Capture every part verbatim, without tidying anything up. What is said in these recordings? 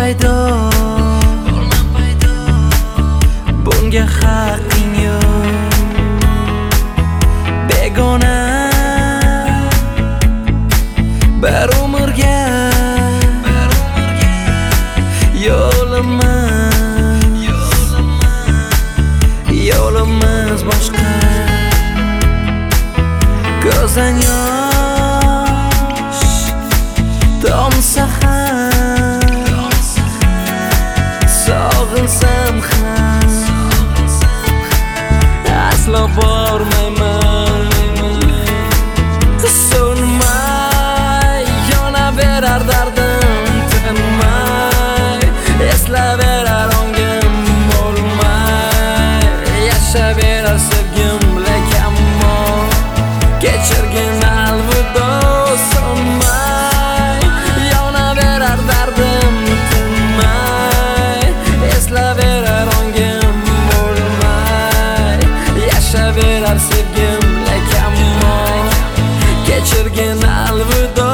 paydo, bunga haqqing yo'q. Begona bir umrga yo'limiz yo'limiz boshqa. Ko'zdan yosh tomsa ham, sog'insam ham aslo bormayman. So'nmay yonaverar dardim, tinmay eslaverar ongim, bo'lmay yashayverar sevgim. Lekin kechirgin alvido, so'nmay yonaverar dardim, tinmay eslaverar ongim, bo'lmay yashayverar sevgim. Lekin kechirgin alvido.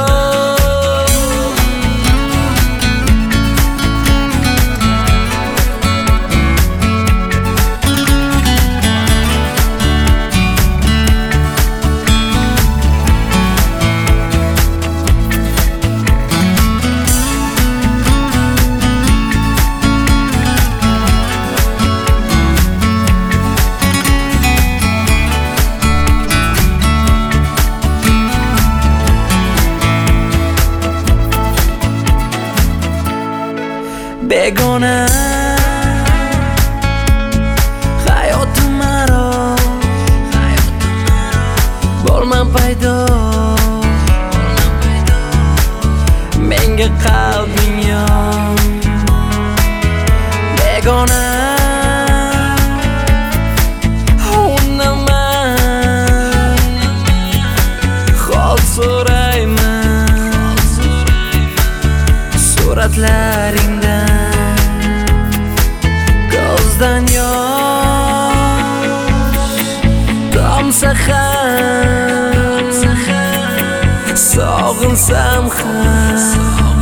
Begona hayotim aro, bo'lmam paydo, menga qalbing yo'q. Begona unaman, hol so'rayman suratlaringdan. Ko'zdan yosh tomsa ham, sog'insam ham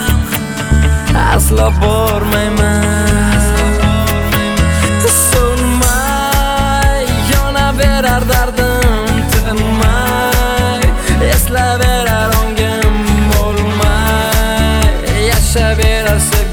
aslo bormayman. So'nmay yonaverar dardim, tinmay eslaverar ongim, bo'lmay yashayverar sevgim.